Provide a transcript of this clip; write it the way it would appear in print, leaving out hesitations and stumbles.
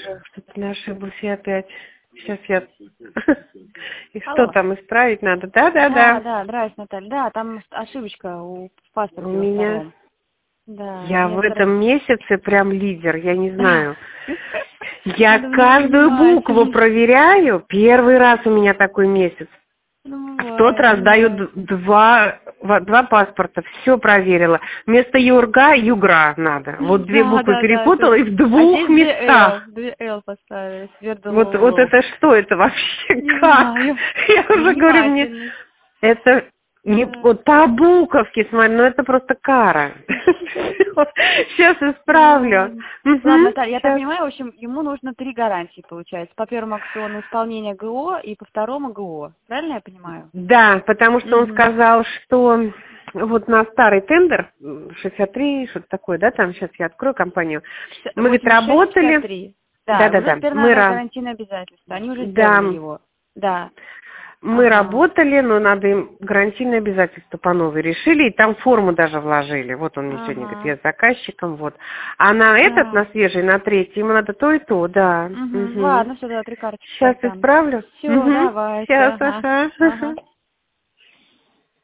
Что-то не ошиблась я опять. Сейчас я... И Алло. что там исправить надо? Да. Да, здравствуйте, Наталья. Да, там ошибочка у паспорта У во меня... втором. Да, Я в вместо... этом месяце прям лидер, я не знаю. Я Надо быть каждую букву внимательней. проверяю. Первый раз у меня такой месяц. Ну, В тот бывает, раз даю бывает. два паспорта, все проверила. Вместо Юрга Югра надо. Вот две Да, буквы да, да. перепутала и в А двух здесь местах. 2L поставили, Вот Свердлову. это что это вообще? Не Как? знаю. Я уже говорю, мне Невнимательность. это не Да. вот по буковке смотри, ну это просто кара. Сейчас исправлю. Ладно, Мгм, Наталья, я так щас. понимаю, в общем, ему нужно 3 гарантии, получается. По первому аукциону исполнение ГО и по второму ГО. Правильно я понимаю? Да, потому что он Угу. сказал, что вот на старый тендер, 63, что-то такое, да, там сейчас я открою компанию, мы, говорит, работали, 86-53. Да, уже да-да-да, теперь надо гарантийное обязательство. Они уже да, сделали его. Да. мы Ага. работали, но надо им гарантийное обязательство по новой решили, и там форму даже вложили. Вот он мне сегодня говорит, Ага. я с заказчиком, вот. А на этот, Да. на свежий, на третий, ему надо то и то, да. Угу. Угу. Ладно, все, да, 3 карточки Сейчас сейчас дам. исправлю. Все, Угу. давайте. Сейчас, Ага. ага. Ага.